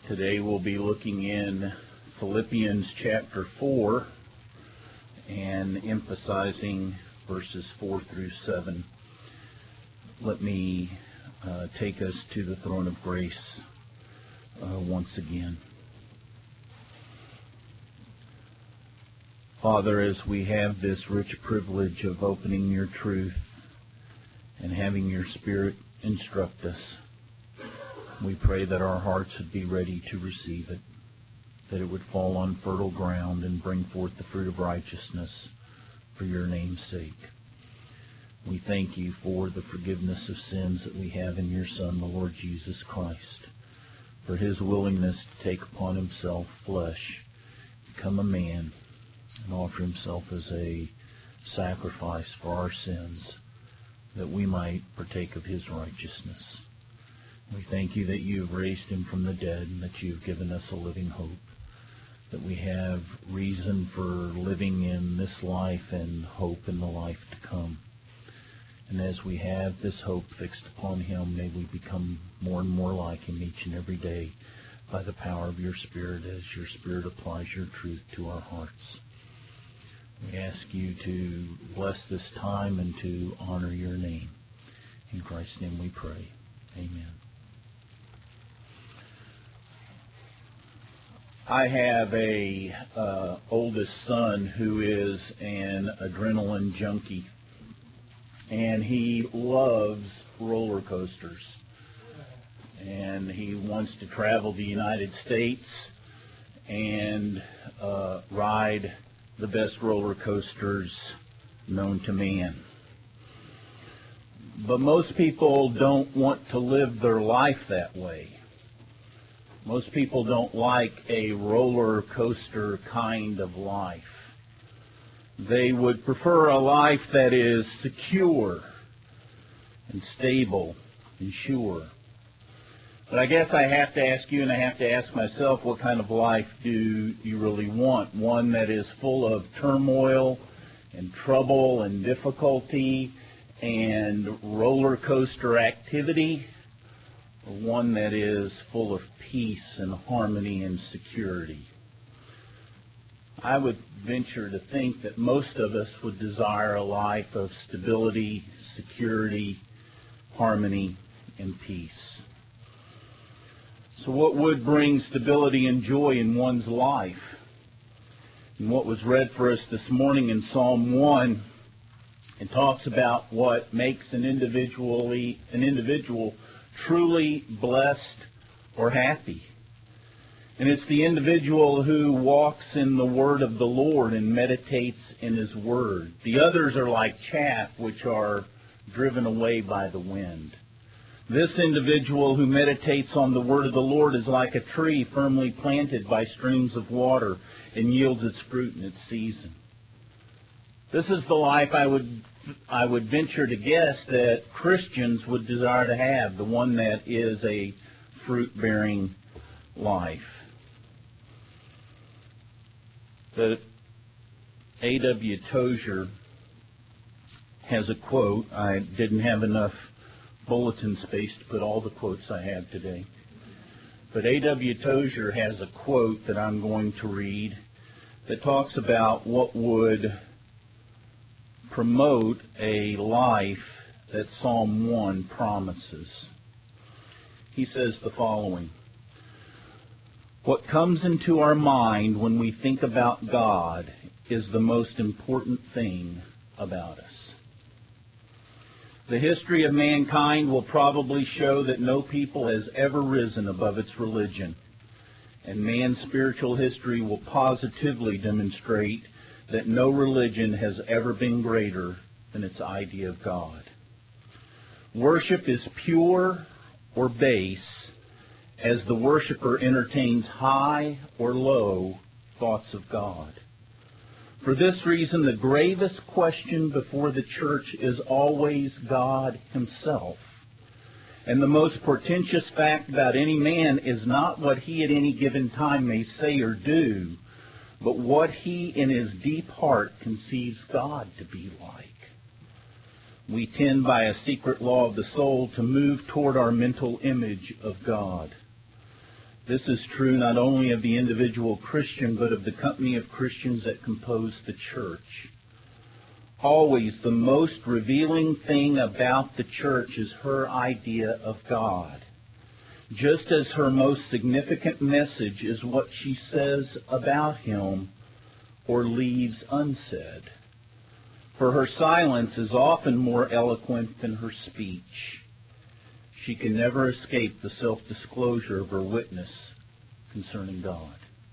Today we'll be looking in Philippians chapter 4 and emphasizing verses 4 through 7. Let me take us to the throne of grace once again. Father, as we have this rich privilege of opening your truth and having your Spirit instruct us, we pray that our hearts would be ready to receive it, that it would fall on fertile ground and bring forth the fruit of righteousness for your name's sake. We thank you for the forgiveness of sins that we have in your Son, the Lord Jesus Christ, for his willingness to take upon himself flesh, become a man, and offer himself as a sacrifice for our sins, that we might partake of his righteousness. We thank you that you have raised him from the dead and that you have given us a living hope, that we have reason for living in this life and hope in the life to come. And as we have this hope fixed upon him, may we become more and more like him each and every day by the power of your Spirit as your Spirit applies your truth to our hearts. We ask you to bless this time and to honor your name. In Christ's name we pray. Amen. I have a oldest son who is an adrenaline junkie, and he loves roller coasters. And he wants to travel the United States and ride the best roller coasters known to man. But most people don't want to live their life that way. Most people don't like a roller coaster kind of life. They would prefer a life that is secure and stable and sure. But I guess I have to ask you, and I have to ask myself, what kind of life do you really want? One that is full of turmoil and trouble and difficulty and roller coaster activity? Or one that is full of peace and harmony and security? I would venture to think that most of us would desire a life of stability, security, harmony, and peace. So what would bring stability and joy in one's life? And what was read for us this morning in Psalm 1, it talks about what makes an individual truly blessed or happy. And it's the individual who walks in the word of the Lord and meditates in his word. The others are like chaff which are driven away by the wind. This individual who meditates on the word of the Lord is like a tree firmly planted by streams of water and yields its fruit in its season. This is the life I would venture to guess that Christians would desire to have, the one that is a fruit-bearing life. The A.W. Tozer has a quote. I didn't have enough bulletin space to put all the quotes I have today. But A.W. Tozer has a quote that I'm going to read that talks about what would promote a life that Psalm 1 promises. He says the following: what comes into our mind when we think about God is the most important thing about us. The history of mankind will probably show that no people has ever risen above its religion, and man's spiritual history will positively demonstrate that no religion has ever been greater than its idea of God. Worship is pure or base as the worshiper entertains high or low thoughts of God. For this reason, the gravest question before the church is always God himself. And the most portentous fact about any man is not what he at any given time may say or do, but what he in his deep heart conceives God to be like. We tend by a secret law of the soul to move toward our mental image of God. This is true not only of the individual Christian, but of the company of Christians that compose the church. Always the most revealing thing about the church is her idea of God, just as her most significant message is what she says about Him or leaves unsaid. For her silence is often more eloquent than her speech. She can never escape the self-disclosure of her witness concerning God.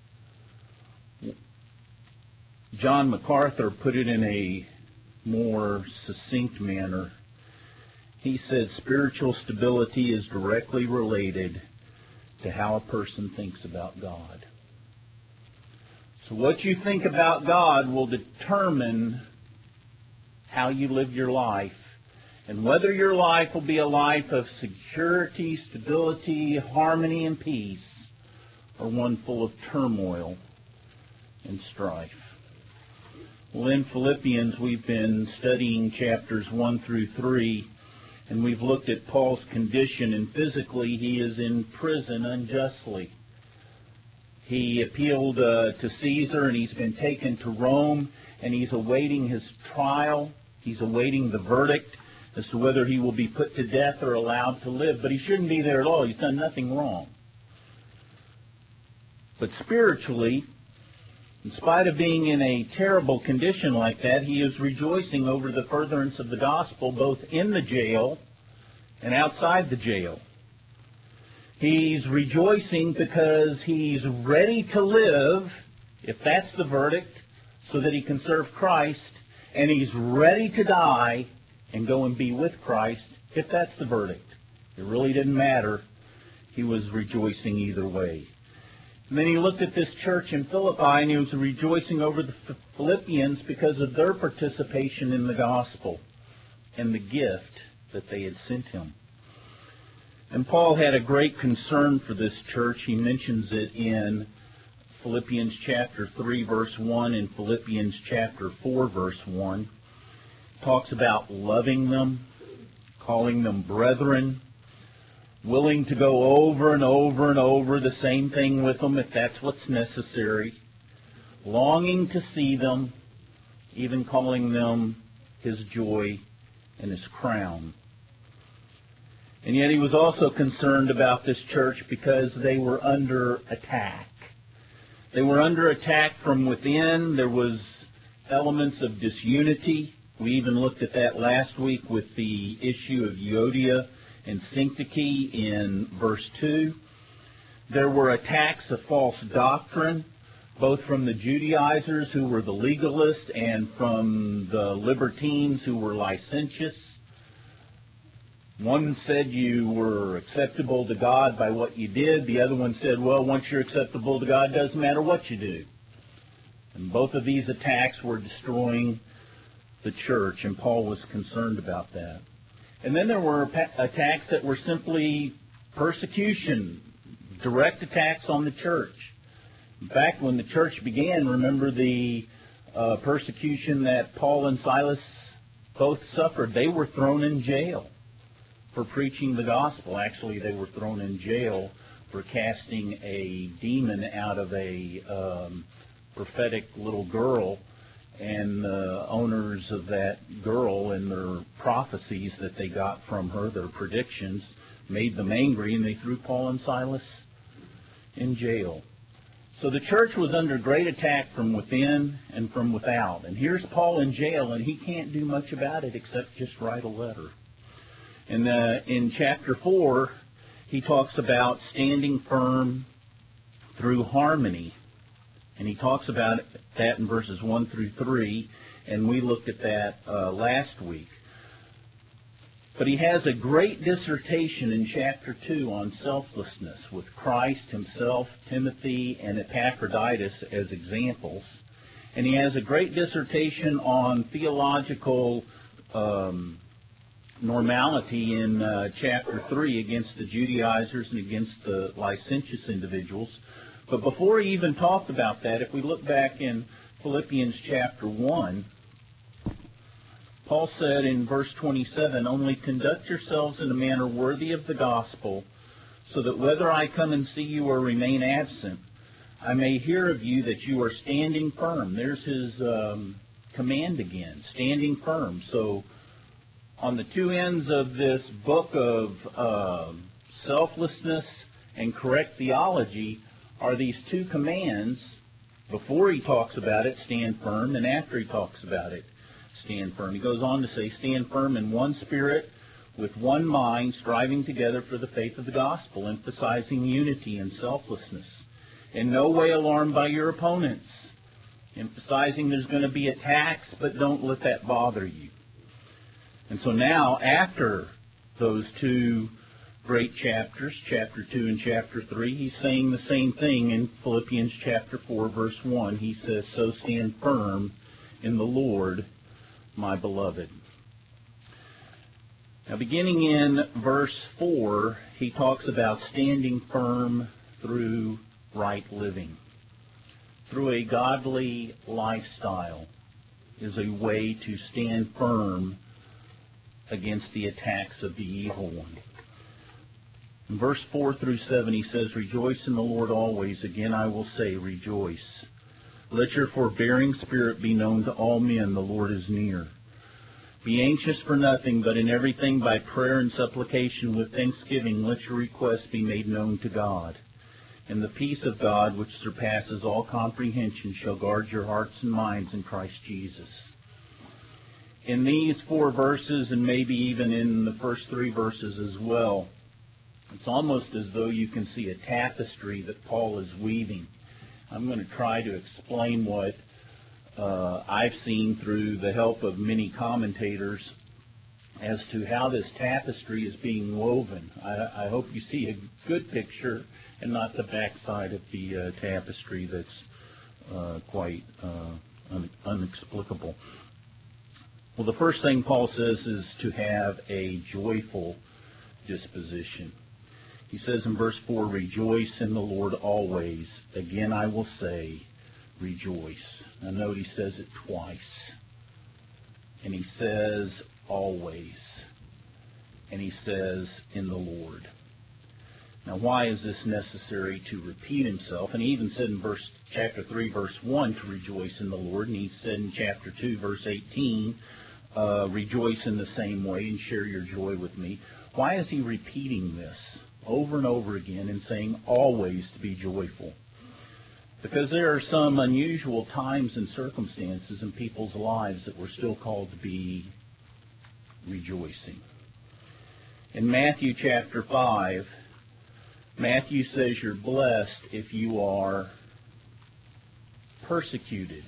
John MacArthur put it in a more succinct manner. He said spiritual stability is directly related to how a person thinks about God. So what you think about God will determine how you live your life, and whether your life will be a life of security, stability, harmony, and peace, or one full of turmoil and strife. Well, in Philippians, we've been studying chapters 1 through 3, and we've looked at Paul's condition, and physically he is in prison unjustly. He appealed to Caesar, and he's been taken to Rome, and he's awaiting his trial. He's awaiting the verdict as to whether he will be put to death or allowed to live. But he shouldn't be there at all. He's done nothing wrong. But spiritually, in spite of being in a terrible condition like that, he is rejoicing over the furtherance of the gospel, both in the jail and outside the jail. He's rejoicing because he's ready to live, if that's the verdict, so that he can serve Christ, and he's ready to die and go and be with Christ, if that's the verdict. It really didn't matter. He was rejoicing either way. And then he looked at this church in Philippi, and he was rejoicing over the Philippians because of their participation in the gospel and the gift that they had sent him. And Paul had a great concern for this church. He mentions it in Philippians chapter 3, verse 1, and Philippians chapter 4, verse 1. He talks about loving them, calling them brethren, willing to go over and over and over the same thing with them if that's what's necessary, longing to see them, even calling them his joy and his crown. And yet he was also concerned about this church because they were under attack. They were under attack from within. There was elements of disunity. We even looked at that last week with the issue of Euodia and Syntyche in verse 2. There were attacks of false doctrine, both from the Judaizers who were the legalists and from the libertines who were licentious. One said you were acceptable to God by what you did. The other one said, well, once you're acceptable to God, it doesn't matter what you do. And both of these attacks were destroying the church, and Paul was concerned about that. And then there were attacks that were simply persecution, direct attacks on the church. In fact, when the church began, remember the persecution that Paul and Silas both suffered. They were thrown in jail for preaching the gospel. Actually, they were thrown in jail for casting a demon out of a prophetic little girl, and the owners of that girl and their prophecies that they got from her, their predictions, made them angry, and they threw Paul and Silas in jail. So the church was under great attack from within and from without. And here's Paul in jail, and he can't do much about it except just write a letter. And in chapter 4, he talks about standing firm through harmony. And he talks about that in verses 1 through 3, and we looked at that last week. But he has a great dissertation in chapter 2 on selflessness, with Christ himself, Timothy, and Epaphroditus as examples. And he has a great dissertation on theological normality in chapter 3 against the Judaizers and against the licentious individuals. But before he even talked about that, if we look back in Philippians chapter 1, Paul said in verse 27, "Only conduct yourselves in a manner worthy of the gospel, so that whether I come and see you or remain absent, I may hear of you that you are standing firm. There's his command again, standing firm. So on the two ends of this book of selflessness and correct theology are these two commands. Before he talks about it, stand firm, and after he talks about it, stand firm. He goes on to say, stand firm in one spirit, with one mind, striving together for the faith of the gospel, emphasizing unity and selflessness. In no way alarmed by your opponents, emphasizing there's going to be attacks, but don't let that bother you. And so now, after those two great chapters, chapter 2 and chapter 3, he's saying the same thing in Philippians chapter 4, verse 1. He says, so stand firm in the Lord, my beloved. Now, beginning in verse 4, he talks about standing firm through right living. Through a godly lifestyle is a way to stand firm against the attacks of the evil one. In verse 4 through 7, he says, rejoice in the Lord always. Again, I will say, rejoice. Let your forbearing spirit be known to all men. The Lord is near. Be anxious for nothing, but in everything by prayer and supplication with thanksgiving, let your requests be made known to God. And the peace of God, which surpasses all comprehension, shall guard your hearts and minds in Christ Jesus. In these 4 verses, and maybe even in the first 3 verses as well, it's almost as though you can see a tapestry that Paul is weaving. I'm going to try to explain what I've seen through the help of many commentators as to how this tapestry is being woven. I hope you see a good picture and not the backside of the tapestry that's quite inexplicable. Well, the first thing Paul says is to have a joyful disposition. He says in verse 4, rejoice in the Lord always. Again, I will say, rejoice. Now note he says it twice. And he says always. And he says in the Lord. Now why is this necessary to repeat himself? And he even said in chapter 3, verse 1 to rejoice in the Lord. And he said in chapter 2, verse 18, rejoice in the same way and share your joy with me. Why is he repeating this over and over again and saying always to be joyful? Because there are some unusual times and circumstances in people's lives that we're still called to be rejoicing. In Matthew chapter 5, Matthew says you're blessed if you are persecuted.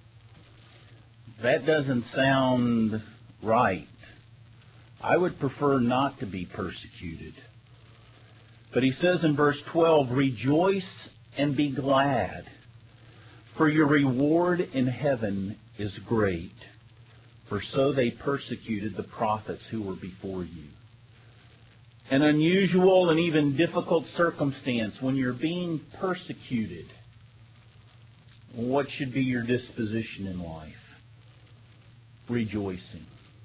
That doesn't sound right. I would prefer not to be persecuted. But he says in verse 12, rejoice and be glad, for your reward in heaven is great. For so they persecuted the prophets who were before you. An unusual and even difficult circumstance when you're being persecuted. What should be your disposition in life? Rejoicing.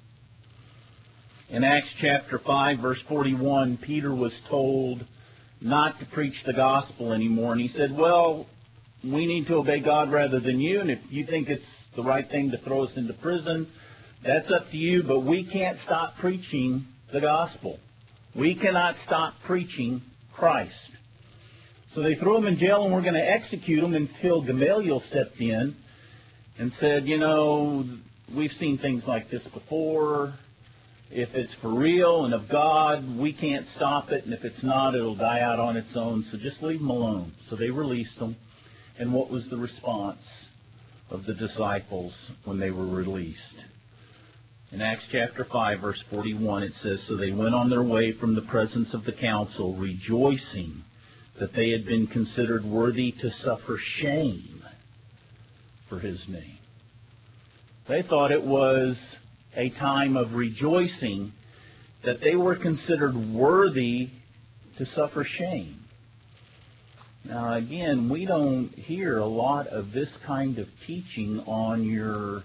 In Acts chapter 5, verse 41, Peter was told not to preach the gospel anymore. And he said, well, we need to obey God rather than you. And if you think it's the right thing to throw us into prison, that's up to you. But we can't stop preaching the gospel. We cannot stop preaching Christ. So they threw him in jail and were going to execute him until Gamaliel stepped in and said, you know, we've seen things like this before. If it's for real and of God, we can't stop it. And if it's not, it'll die out on its own. So just leave them alone. So they released them. And what was the response of the disciples when they were released? In Acts chapter 5, verse 41, it says, so they went on their way from the presence of the council, rejoicing that they had been considered worthy to suffer shame for his name. They thought it was a time of rejoicing that they were considered worthy to suffer shame. Now, again, we don't hear a lot of this kind of teaching on your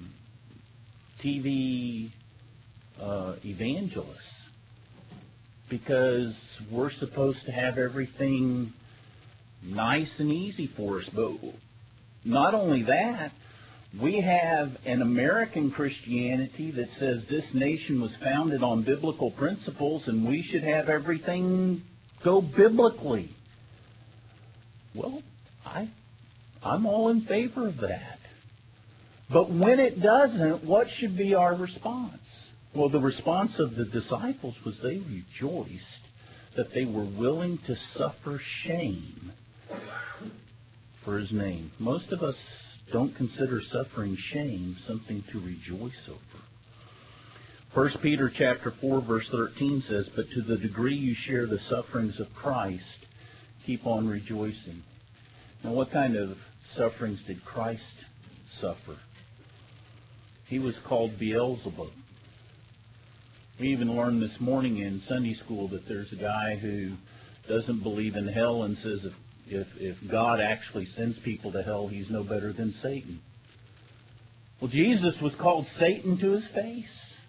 TV evangelists, because we're supposed to have everything nice and easy for us. But not only that, we have an American Christianity that says this nation was founded on biblical principles and we should have everything go biblically. Well, I'm all in favor of that. But when it doesn't, what should be our response? Well, the response of the disciples was they rejoiced that they were willing to suffer shame for His name. Most of us don't consider suffering shame something to rejoice over. 1 Peter chapter 4, verse 13 says, "But to the degree you share the sufferings of Christ, keep on rejoicing." Now, what kind of sufferings did Christ suffer? He was called Beelzebub. We even learned this morning in Sunday school that there's a guy who doesn't believe in hell and says if God actually sends people to hell, He's no better than Satan. Well, Jesus was called Satan to His face.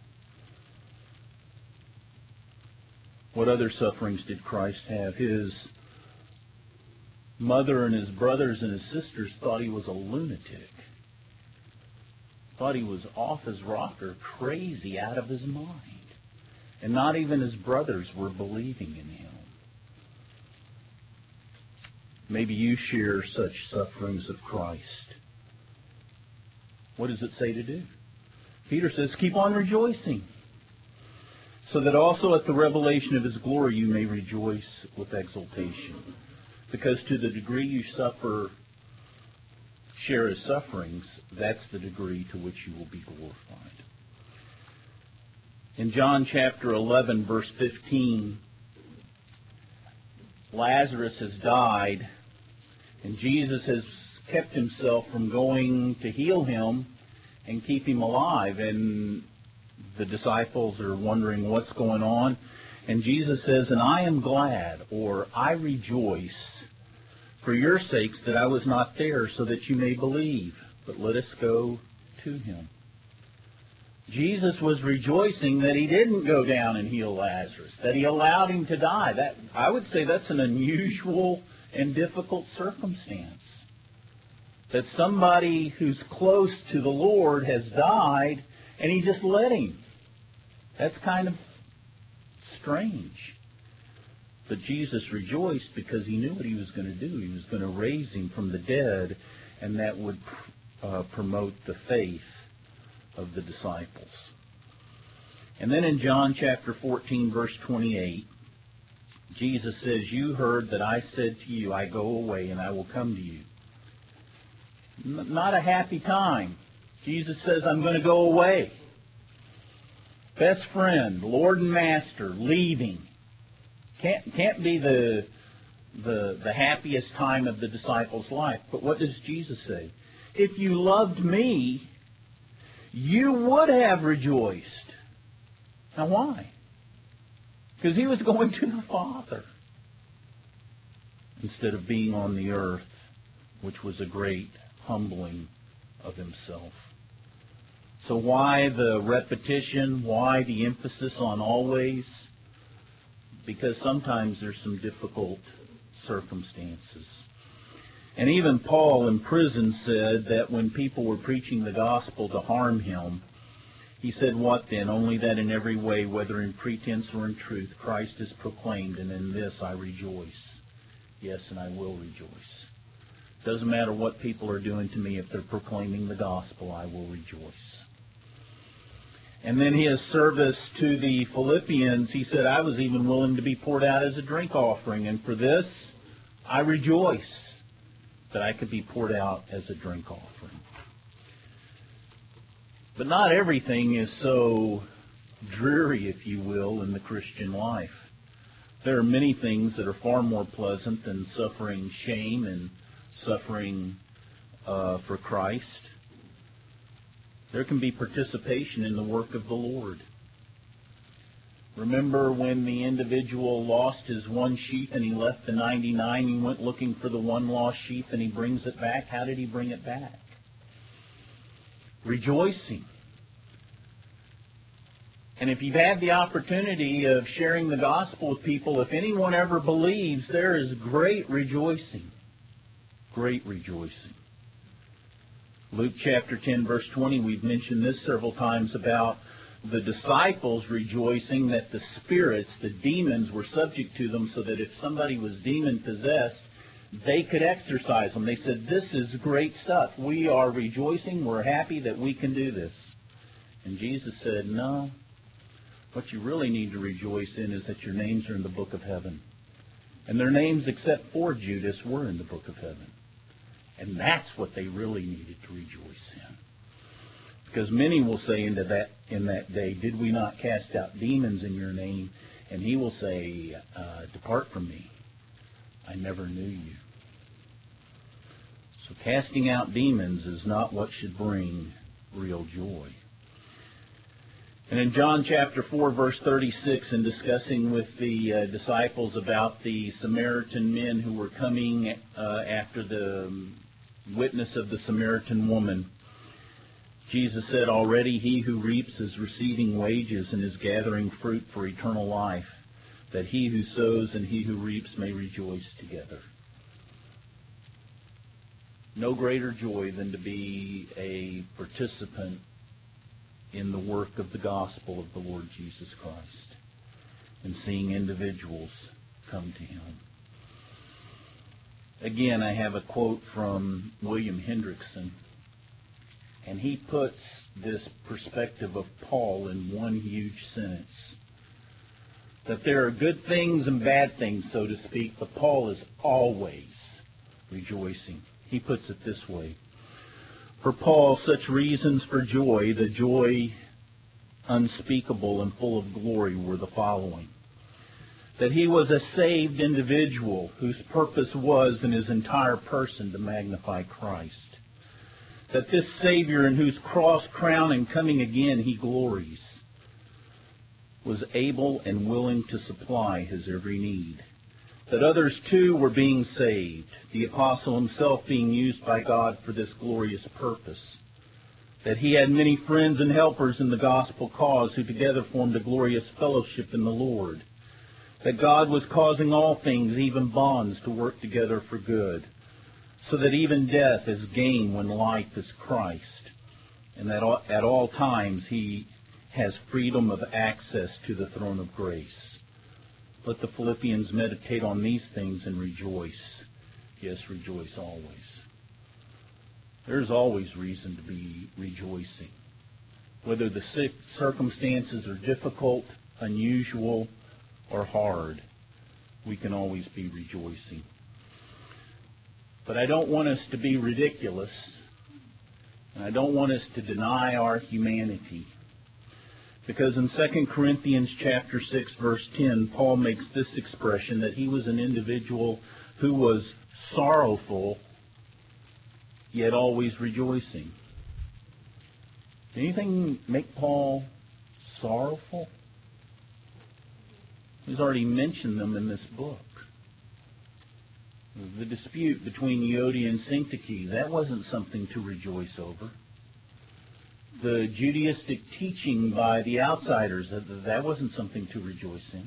What other sufferings did Christ have? His mother and His brothers and His sisters thought He was a lunatic. Thought He was off His rocker, crazy out of His mind. And not even His brothers were believing in Him. Maybe you share such sufferings of Christ. What does it say to do? Peter says, keep on rejoicing, so that also at the revelation of His glory you may rejoice with exultation. Because to the degree you share His sufferings, that's the degree to which you will be glorified. In John chapter 11, verse 15, Lazarus has died, and Jesus has kept Himself from going to heal him and keep him alive. And the disciples are wondering what's going on. And Jesus says, "And I am glad," or "I rejoice for your sakes that I was not there, so that you may believe. But let us go to him." Jesus was rejoicing that He didn't go down and heal Lazarus, that He allowed him to die. That, I would say, that's an unusual and difficult circumstance. That somebody who's close to the Lord has died and He just let him. That's kind of strange. But Jesus rejoiced because He knew what He was going to do. He was going to raise him from the dead, and that would promote the faith of the disciples. And then in John chapter 14, verse 28, Jesus says, "You heard that I said to you, I go away and I will come to you." Not a happy time. Jesus says, I'm going to go away. Best friend, Lord and Master, leaving. Can't be the happiest time of the disciples' life. But what does Jesus say? If you loved me, you would have rejoiced. Now why? Because He was going to the Father instead of being on the earth, which was a great humbling of Himself. So why the repetition? Why the emphasis on always? Because sometimes there's some difficult circumstances. And even Paul in prison said that when people were preaching the gospel to harm him, he said, "What then? Only that in every way, whether in pretense or in truth, Christ is proclaimed, and in this I rejoice. Yes, and I will rejoice. Doesn't matter what people are doing to me. If they're proclaiming the gospel, I will rejoice." And then his service to the Philippians, he said, "I was even willing to be poured out as a drink offering, and for this I rejoice that I could be poured out as a drink offering." But not everything is so dreary, if you will, in the Christian life. There are many things that are far more pleasant than suffering shame and suffering for Christ. There can be participation in the work of the Lord. Remember when the individual lost his one sheep and he left the 99, he went looking for the one lost sheep and he brings it back. How did he bring it back? Rejoicing. And if you've had the opportunity of sharing the gospel with people, if anyone ever believes, there is great rejoicing. Great rejoicing. Luke chapter 10, verse 20, we've mentioned this several times about the disciples rejoicing that the spirits, the demons, were subject to them, so that if somebody was demon-possessed, they could exorcise them. They said, this is great stuff. We are rejoicing. We're happy that we can do this. And Jesus said, no. What you really need to rejoice in is that your names are in the book of heaven. And their names, except for Judas, were in the book of heaven. And that's what they really needed to rejoice in. Because many will say in that day, did we not cast out demons in your name? And he will say, depart from me. I never knew you. So casting out demons is not what should bring real joy. And in John chapter 4, verse 36, in discussing with the disciples about the Samaritan men who were coming after the witness of the Samaritan woman, Jesus said, already he who reaps is receiving wages and is gathering fruit for eternal life, that he who sows and he who reaps may rejoice together. No greater joy than to be a participant in the work of the gospel of the Lord Jesus Christ and seeing individuals come to Him. Again, I have a quote from William Hendrickson, and he puts this perspective of Paul in one huge sentence. That there are good things and bad things, so to speak, but Paul is always rejoicing. He puts it this way. For Paul, such reasons for joy, the joy unspeakable and full of glory, were the following. That he was a saved individual whose purpose was in his entire person to magnify Christ. That this Savior in whose cross, crown, and coming again he glories, was able and willing to supply his every need. That others too were being saved, the apostle himself being used by God for this glorious purpose. That he had many friends and helpers in the gospel cause who together formed a glorious fellowship in the Lord. That God was causing all things, even bonds, to work together for good, so that even death is gain when life is Christ, and that at all times he has freedom of access to the throne of grace. Let the Philippians meditate on these things and rejoice. Yes, rejoice always. There's always reason to be rejoicing. Whether the circumstances are difficult, unusual, or hard, we can always be rejoicing. But I don't want us to be ridiculous, and I don't want us to deny our humanity. Because in 2 Corinthians chapter 6, verse 10, Paul makes this expression that he was an individual who was sorrowful, yet always rejoicing. Did anything make Paul sorrowful? He's already mentioned them in this book. The dispute between Euodia and Syntyche, that wasn't something to rejoice over. The Judaistic teaching by the outsiders, that wasn't something to rejoice in.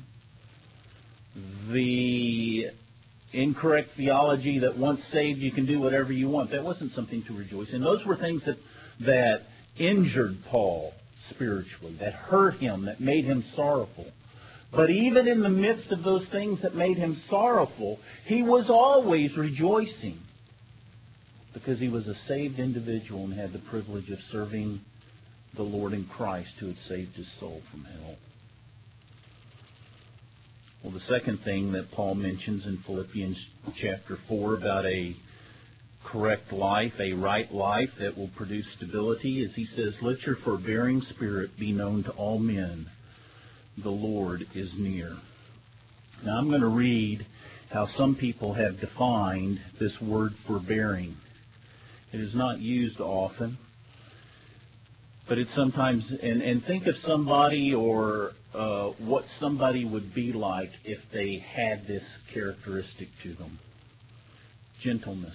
The incorrect theology that once saved you can do whatever you want, that wasn't something to rejoice in. Those were things that injured Paul spiritually, that hurt him, that made him sorrowful. But even in the midst of those things that made him sorrowful, he was always rejoicing, because he was a saved individual and had the privilege of serving the Lord in Christ, who had saved his soul from hell. Well, the second thing that Paul mentions in Philippians chapter 4 about a correct life, a right life that will produce stability, is he says, let your forbearing spirit be known to all men. The Lord is near. Now I'm going to read how some people have defined this word forbearing. It is not used often, but it's sometimes, and think of somebody or what somebody would be like if they had this characteristic to them. Gentleness,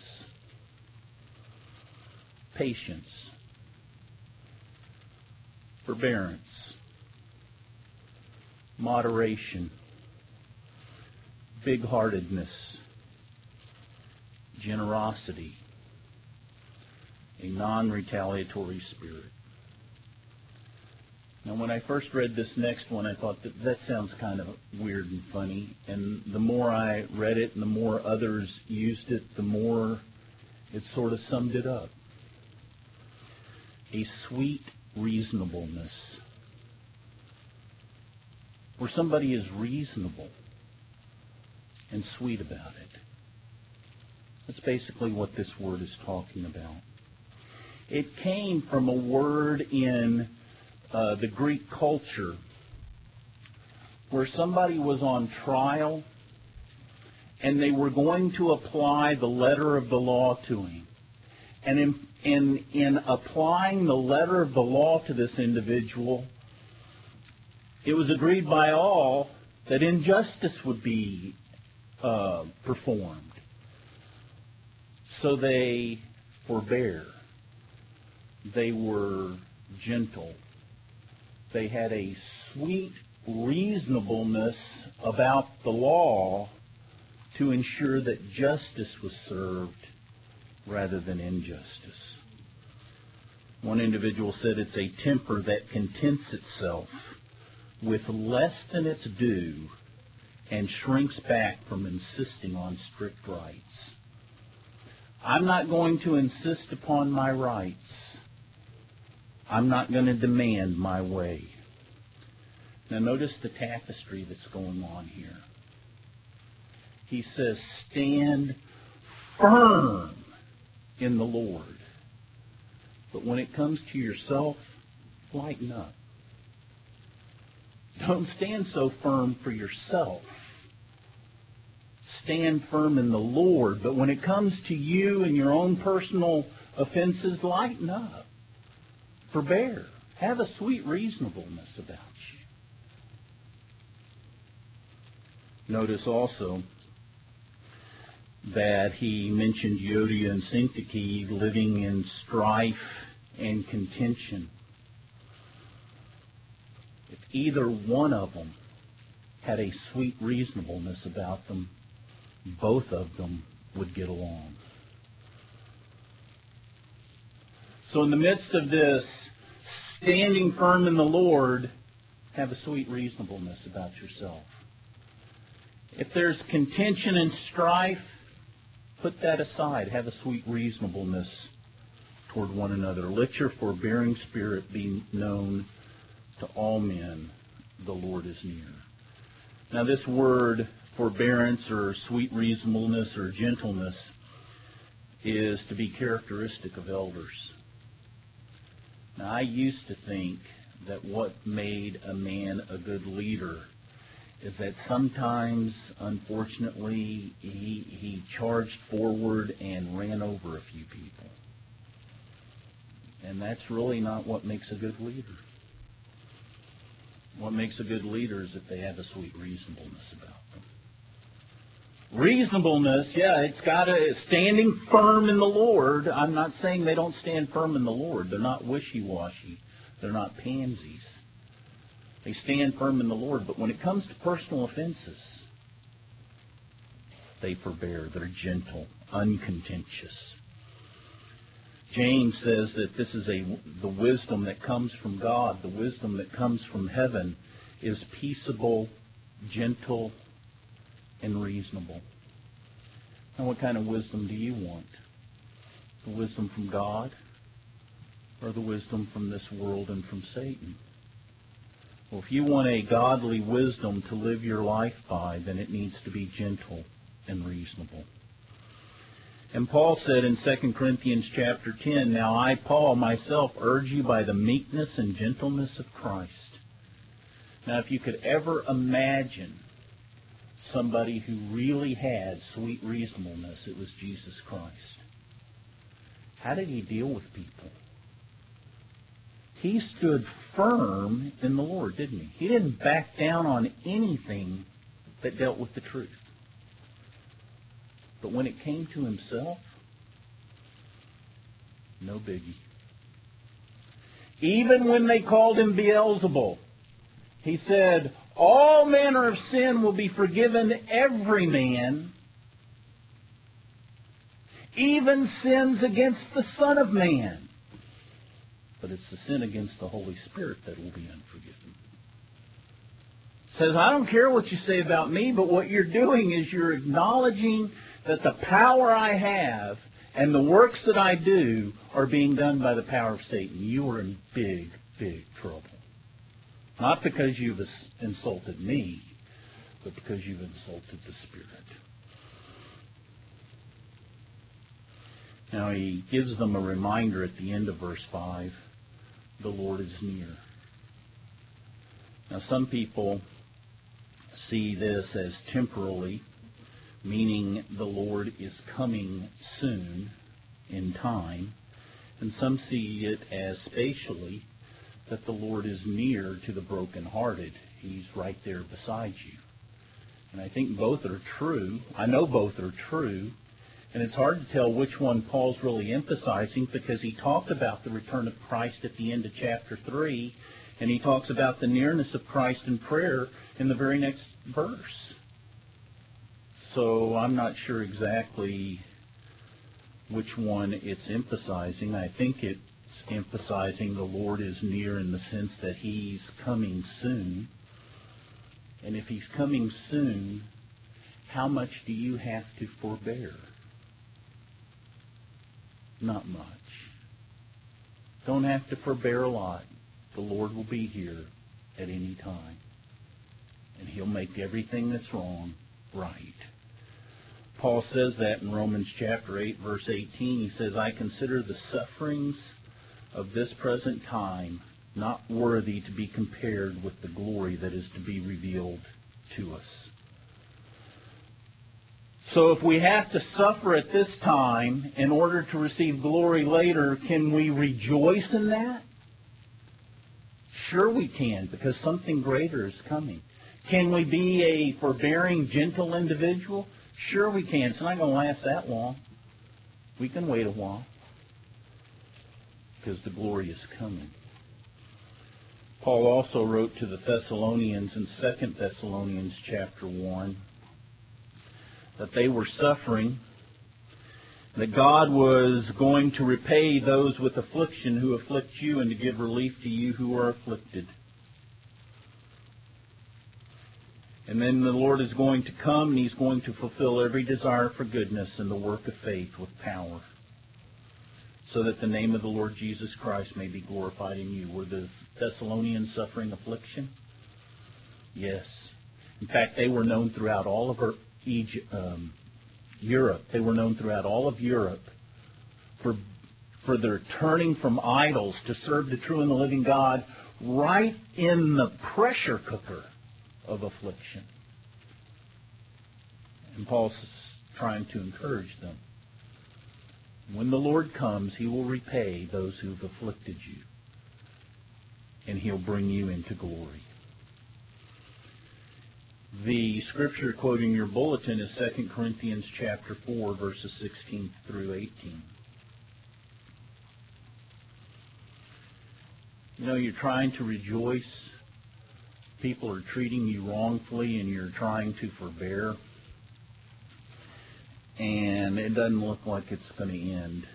patience, forbearance, moderation, big-heartedness, generosity, a non-retaliatory spirit. Now, when I first read this next one, I thought that sounds kind of weird and funny. And the more I read it and the more others used it, the more it sort of summed it up. A sweet reasonableness. Where somebody is reasonable and sweet about it. That's basically what this word is talking about. It came from a word in the Greek culture where somebody was on trial and they were going to apply the letter of the law to him. And in applying the letter of the law to this individual, it was agreed by all that injustice would be performed. So they forbear. They were gentle. They had a sweet reasonableness about the law to ensure that justice was served rather than injustice. One individual said it's a temper that contents itself with less than its due and shrinks back from insisting on strict rights. I'm not going to insist upon my rights. I'm not going to demand my way. Now notice the tapestry that's going on here. He says, stand firm in the Lord. But when it comes to yourself, lighten up. Don't stand so firm for yourself. Stand firm in the Lord. But when it comes to you and your own personal offenses, lighten up. Forbear. Have a sweet reasonableness about you. Notice also that he mentioned Euodia and Syntyche living in strife and contention. If either one of them had a sweet reasonableness about them, both of them would get along. So in the midst of this, standing firm in the Lord, have a sweet reasonableness about yourself. If there's contention and strife, put that aside. Have a sweet reasonableness toward one another. Let your forbearing spirit be known to all men. The Lord is near. Now this word, forbearance or sweet reasonableness or gentleness, is to be characteristic of elders. Now, I used to think that what made a man a good leader is that sometimes, unfortunately, he charged forward and ran over a few people. And that's really not what makes a good leader. What makes a good leader is if they have a sweet reasonableness about them. Reasonableness, it's got to standing firm in the Lord. I'm not saying they don't stand firm in the Lord. They're not wishy-washy. They're not pansies. They stand firm in the Lord. But when it comes to personal offenses, they forbear. They're gentle, uncontentious. James says that this is the wisdom that comes from God. The wisdom that comes from heaven is peaceable, gentle, and reasonable. Now, what kind of wisdom do you want? The wisdom from God or the wisdom from this world and from Satan? Well, if you want a godly wisdom to live your life by, then it needs to be gentle and reasonable. And Paul said in 2 Corinthians chapter 10, now I, Paul, myself urge you by the meekness and gentleness of Christ. Now, if you could ever imagine somebody who really had sweet reasonableness, it was Jesus Christ. How did he deal with people? He stood firm in the Lord, didn't he? He didn't back down on anything that dealt with the truth. But when it came to himself, no biggie. Even when they called him Beelzebul, he said, All manner of sin will be forgiven every man, even sins against the Son of Man. But it's the sin against the Holy Spirit that will be unforgiven. It says, I don't care what you say about me, but what you're doing is you're acknowledging that the power I have and the works that I do are being done by the power of Satan. You are in big, big trouble. Not because you've insulted me, but because you've insulted the Spirit. Now he gives them a reminder at the end of verse 5. The Lord is near. Now some people see this as temporally, meaning the Lord is coming soon in time. And some see it as spatially, that the Lord is near to the brokenhearted. He's right there beside you. And I think both are true. I know both are true. And it's hard to tell which one Paul's really emphasizing, because he talked about the return of Christ at the end of chapter 3, and he talks about the nearness of Christ in prayer in the very next verse. So I'm not sure exactly which one it's emphasizing. I think it's emphasizing the Lord is near in the sense that He's coming soon. And if He's coming soon, how much do you have to forbear? Not much. Don't have to forbear a lot. The Lord will be here at any time. And He'll make everything that's wrong right. Paul says that in Romans chapter 8, verse 18. He says, I consider the sufferings of this present time not worthy to be compared with the glory that is to be revealed to us. So if we have to suffer at this time in order to receive glory later, can we rejoice in that? Sure we can, because something greater is coming. Can we be a forbearing, gentle individual? Sure we can. It's not going to last that long. We can wait a while, because the glory is coming. Paul also wrote to the Thessalonians in 2 Thessalonians chapter 1 that they were suffering, that God was going to repay those with affliction who afflict you, and to give relief to you who are afflicted. And then the Lord is going to come, and He's going to fulfill every desire for goodness and the work of faith with power, so that the name of the Lord Jesus Christ may be glorified in you. Were the Thessalonians suffering affliction? Yes. In fact, they were known throughout all of Europe. They were known throughout all of Europe for their turning from idols to serve the true and the living God right in the pressure cooker of affliction. And Paul's trying to encourage them. When the Lord comes, He will repay those who've afflicted you, and He'll bring you into glory. The scripture quoted in your bulletin is 2 Corinthians chapter 4, verses 16 through 18. You know, you're trying to rejoice. People are treating you wrongfully, and you're trying to forbear. And it doesn't look like it's going to end.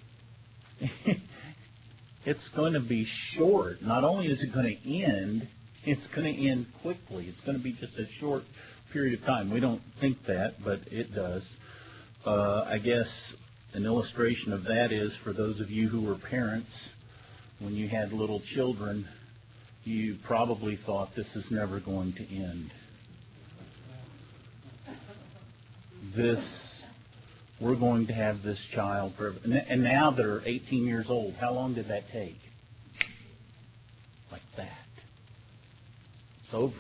It's going to be short. Not only is it going to end, it's going to end quickly. It's going to be just a short period of time. We don't think that, but it does. I guess an illustration of that is for those of you who were parents, when you had little children, you probably thought this is never going to end. We're going to have this child forever. And now they're 18 years old. How long did that take? Like that. It's over.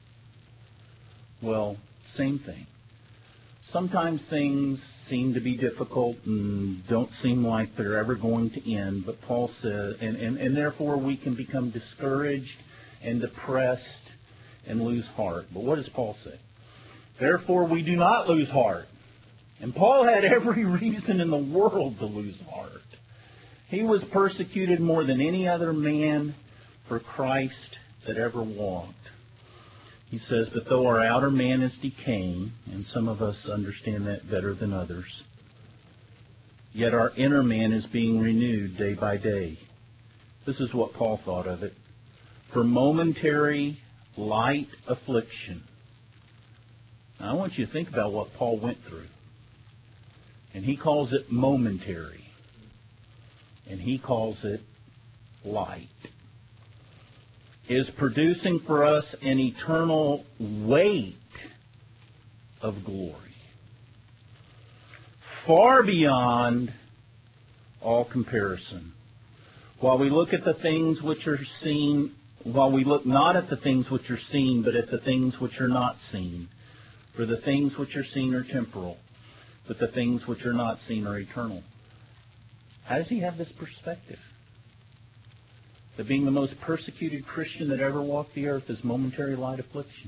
Well, same thing. Sometimes things seem to be difficult and don't seem like they're ever going to end. But Paul says, and therefore we can become discouraged and depressed and lose heart. But what does Paul say? Therefore we do not lose heart. And Paul had every reason in the world to lose heart. He was persecuted more than any other man for Christ that ever walked. He says, but though our outer man is decaying, and some of us understand that better than others, yet our inner man is being renewed day by day. This is what Paul thought of it. For momentary light affliction. Now, I want you to think about what Paul went through. And he calls it momentary. And he calls it light. Is producing for us an eternal weight of glory. Far beyond all comparison. While we look at the things which are seen, while we look not at the things which are seen, but at the things which are not seen. For the things which are seen are temporal, but the things which are not seen are eternal. How does he have this perspective? That being the most persecuted Christian that ever walked the earth is momentary light affliction.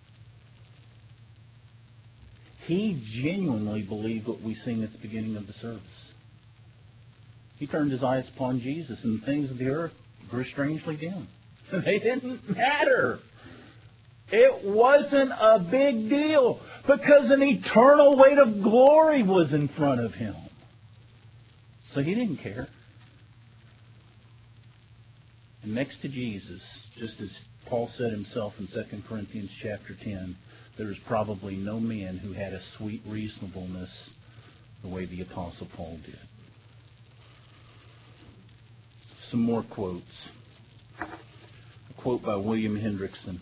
He genuinely believed what we sing at the beginning of the service. He turned his eyes upon Jesus, and the things of the earth grew strangely dim. They didn't matter. It wasn't a big deal because an eternal weight of glory was in front of him. So he didn't care. And next to Jesus, just as Paul said himself in 2 Corinthians chapter 10, there is probably no man who had a sweet reasonableness the way the Apostle Paul did. Some more quotes. A quote by William Hendrickson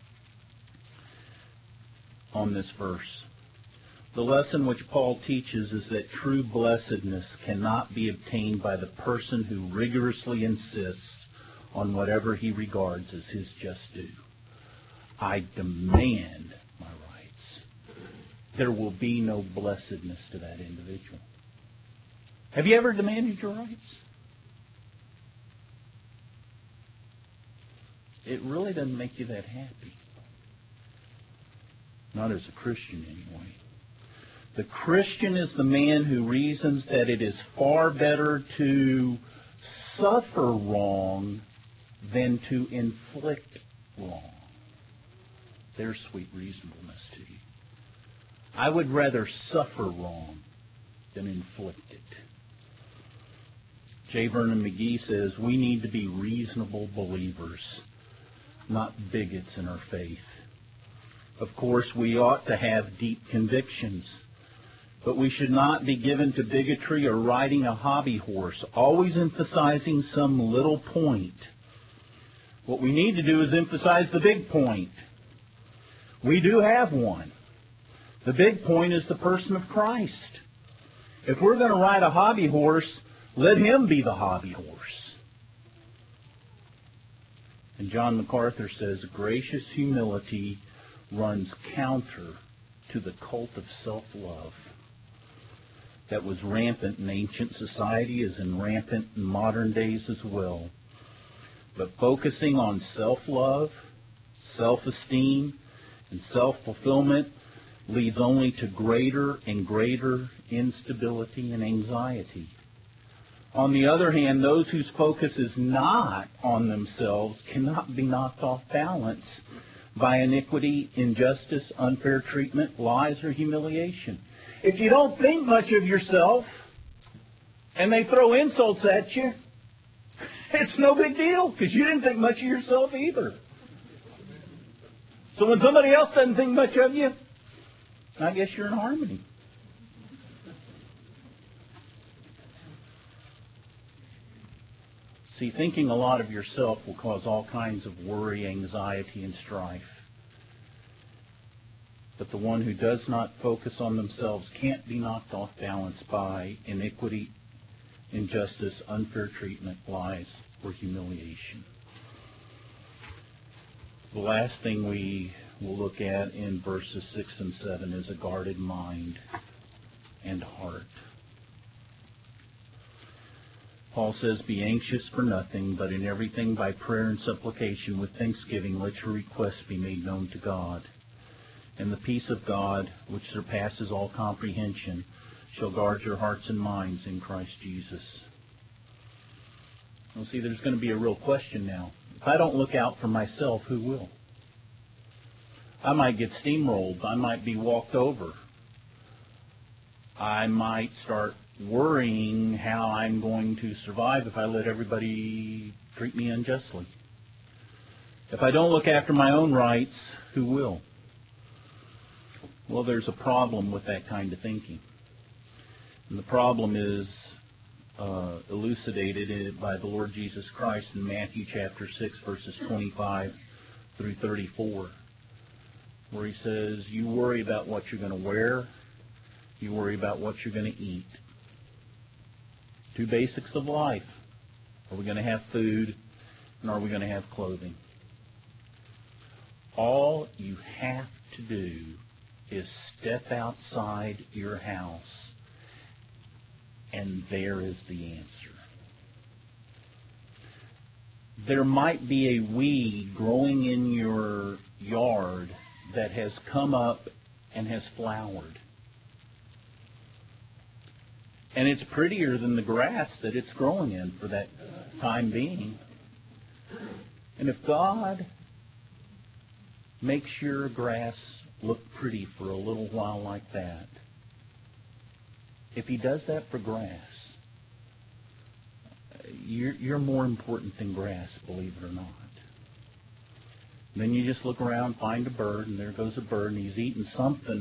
on this verse. The lesson which Paul teaches is that true blessedness cannot be obtained by the person who rigorously insists on whatever he regards as his just due. I demand my rights. There will be no blessedness to that individual. Have you ever demanded your rights? It really doesn't make you that happy. Not as a Christian, anyway. The Christian is the man who reasons that it is far better to suffer wrong than to inflict wrong. There's sweet reasonableness to you. I would rather suffer wrong than inflict it. J. Vernon McGee says, we need to be reasonable believers, not bigots in our faith. Of course, we ought to have deep convictions, but we should not be given to bigotry or riding a hobby horse, always emphasizing some little point. What we need to do is emphasize the big point. We do have one. The big point is the person of Christ. If we're going to ride a hobby horse, let him be the hobby horse. And John MacArthur says, gracious humility runs counter to the cult of self-love that was rampant in ancient society as in rampant in modern days as well. But focusing on self-love, self-esteem, and self-fulfillment leads only to greater and greater instability and anxiety. On the other hand, those whose focus is not on themselves cannot be knocked off balance by iniquity, injustice, unfair treatment, lies, or humiliation. If you don't think much of yourself and they throw insults at you, it's no big deal because you didn't think much of yourself either. So when somebody else doesn't think much of you, I guess you're in harmony. See, thinking a lot of yourself will cause all kinds of worry, anxiety, and strife. But the one who does not focus on themselves can't be knocked off balance by iniquity, injustice, unfair treatment, lies, or humiliation. The last thing we will look at in verses 6 and 7 is a guarded mind and heart. Paul says, be anxious for nothing, but in everything by prayer and supplication with thanksgiving let your requests be made known to God. And the peace of God, which surpasses all comprehension, shall guard your hearts and minds in Christ Jesus. Well, see, there's going to be a real question now. If I don't look out for myself, who will? I might get steamrolled. I might be walked over. I might start worrying how I'm going to survive if I let everybody treat me unjustly. If I don't look after my own rights, who will? Well, there's a problem with that kind of thinking. And the problem is elucidated by the Lord Jesus Christ in Matthew chapter 6, verses 25 through 34, where he says, you worry about what you're going to wear, you worry about what you're going to eat. Two basics of life. Are we going to have food, and are we going to have clothing? All you have to do is step outside your house, and there is the answer. There might be a weed growing in your yard that has come up and has flowered. And it's prettier than the grass that it's growing in for that time being. And if God makes your grass look pretty for a little while like that, if He does that for grass, you're more important than grass, believe it or not. Then you just look around, find a bird, and there goes a bird, and he's eating something